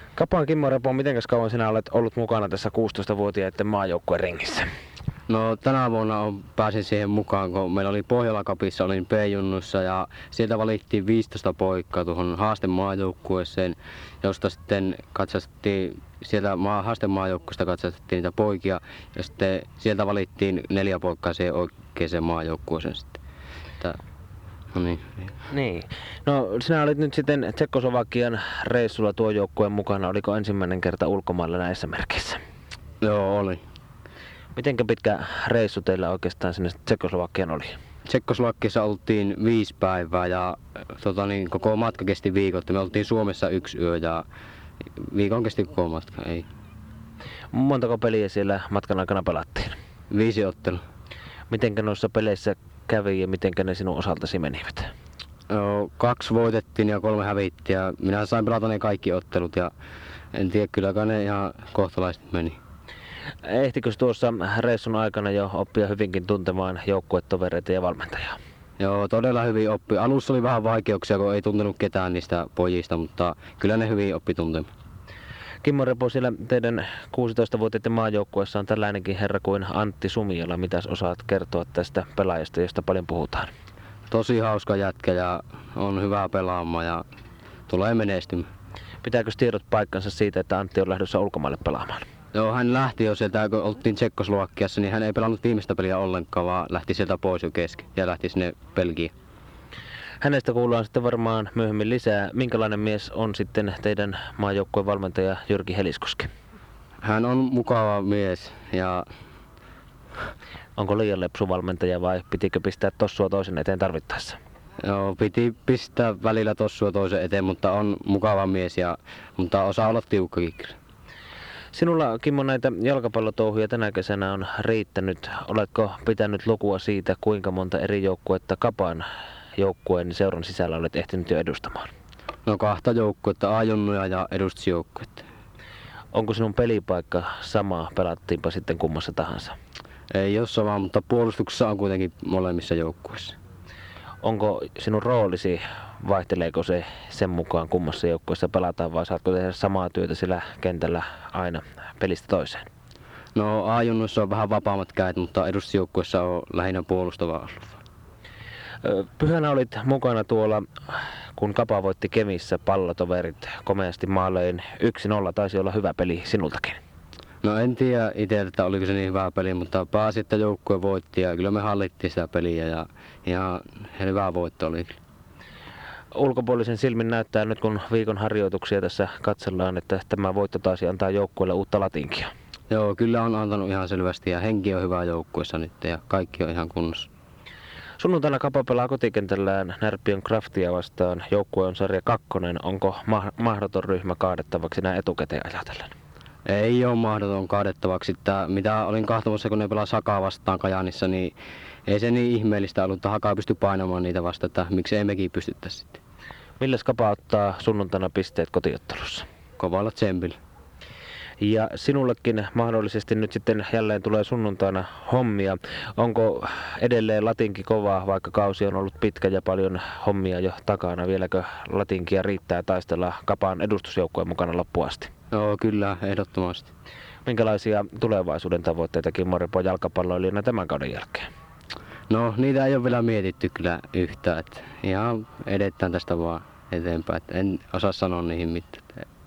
Kapaan Kimmo Repo, miten kauan sinä olet ollut mukana tässä 16-vuotiaiden maajoukkueen ringissä? No tänä vuonna pääsin siihen mukaan, kun meillä oli Pohjola Cupissa, olin B-junnuissa ja sieltä valittiin 15 poikkaa tuohon haastemaajoukkueeseen, josta sitten katsastettiin, sieltä haastemaajoukkueesta katsastettiin niitä poikia ja sitten sieltä valittiin 4 poikkaa siihen oikeaan maajoukkueeseen sitten. No niin. Niin. No sinä olit nyt sitten Tsekkoslovakian reissulla tuon joukkueen mukana. Oliko ensimmäinen kerta ulkomailla näissä merkeissä? Joo, oli. Mitenkä pitkä reissu teillä oikeastaan sinne Tsekkoslovakian oli? Tsekkoslovakiassa oltiin 5 päivää ja koko matka kesti viikon. Me oltiin Suomessa 1 yö ja viikon kesti koko matka. Ei. Montako peliä siellä matkan aikana pelattiin? 5 ottelua. Mitenkä noissa peleissä kävi ja mitenkä ne sinun osaltasi menivät? 2 voitettiin ja 3 hävittiin ja minä sain pelata ne kaikki ottelut ja en tiedä, kylläkään ne ihan kohtalaisesti meni. Ehtikö tuossa reissun aikana jo oppia hyvinkin tuntemaan joukkuetovereita ja valmentajaa? Joo, todella hyvin oppi. Alussa oli vähän vaikeuksia, kun ei tuntenut ketään niistä pojista, mutta kyllä ne hyvin oppi tuntemaan. Kimmo Repo, siellä teidän 16-vuotiaiden maajoukkueessa on tällainenkin herra kuin Antti Sumiola. Mitäs osaat kertoa tästä pelaajasta, josta paljon puhutaan? Tosi hauska jätkä ja on hyvä pelaamaan ja tulee menestymään. Pitääkö tiedot paikkansa siitä, että Antti on lähdössä ulkomaille pelaamaan? Joo, hän lähti jo sieltä, kun oltiin Tsekkoslovakiassa, niin hän ei pelannut viimeistä peliä ollenkaan, vaan lähti sieltä pois jo kesken ja lähti sinne Belgiaan. Hänestä kuullaan sitten varmaan myöhemmin lisää. Minkälainen mies on sitten teidän maajoukkueen valmentaja Jyrki Heliskoski? Hän on mukava mies ja... Onko liian lepsu valmentaja vai pitikö pistää tossua toisen eteen tarvittaessa? Joo, piti pistää välillä tossua toisen eteen, mutta on mukava mies, mutta osaa olla tiukkakin kyllä. Sinulla, Kimmo, näitä jalkapallotouhuja tänä kesänä on riittänyt. Oletko pitänyt lukua siitä, kuinka monta eri joukkuetta Kapan joukkueen seuran sisällä olet ehtinyt jo edustamaan? No 2 joukkuetta, A-junnuja ja edustusjoukkuetta. Onko sinun pelipaikka sama, pelattiinpa sitten kummassa tahansa? Ei ole sama, mutta puolustuksessa on kuitenkin molemmissa joukkueissa. Onko sinun roolisi, vaihteleeko se sen mukaan kummassa joukkueessa pelataan vai saatko tehdä samaa työtä sillä kentällä aina pelistä toiseen? No A-junnuissa on vähän vapaammat kädet, mutta edustusjoukkueessa on lähinnä puolustava ollut. Pyhänä olit mukana tuolla, kun Kapa voitti Kemissä pallotoverit komeasti maalein 1-0. Taisi olla hyvä peli sinultakin. No en tiedä itse, että oliko se niin hyvä peli, mutta pääsi, että joukkue voitti ja kyllä me hallittiin sitä peliä ja ihan hyvä voitto oli. Ulkopuolisen silmin näyttää nyt, kun viikon harjoituksia tässä katsellaan, että tämä voitto taas antaa joukkueelle uutta latinkia. Joo, kyllä on antanut ihan selvästi ja henki on hyvä joukkueessa nyt ja kaikki on ihan kunnossa. Sunnuntaina Kapa pelaa kotikentällään Närpiön Craftia vastaan. Joukkue on sarja 2. Onko mahdoton ryhmä kaadettavaksi näin etukäteen ajatellen? Ei ole mahdoton kaadettavaksi. Mitä olin kahtomassa, kun ne pelasi Hakaa vastaan Kajaanissa, niin ei se niin ihmeellistä ollut, että Hakaa pystyi painamaan niitä vasta, että miksi ei mekin pystyttäisi sitten. Milläs Kapa ottaa sunnuntaina pisteet kotiottelussa? Kovalla tsempillä. Ja sinullekin mahdollisesti nyt sitten jälleen tulee sunnuntaina hommia. Onko edelleen latinki kovaa, vaikka kausi on ollut pitkä ja paljon hommia jo takana? Vieläkö latinkia riittää taistella Kapan edustusjoukkueen mukana loppuun asti? Joo, kyllä, ehdottomasti. Minkälaisia tulevaisuuden tavoitteita Kimmo Repo jalkapalloilijana tämän kauden jälkeen? No, niitä ei ole vielä mietitty kyllä yhtään. Ihan edetään tästä vaan eteenpäin. En osaa sanoa niihin mitään.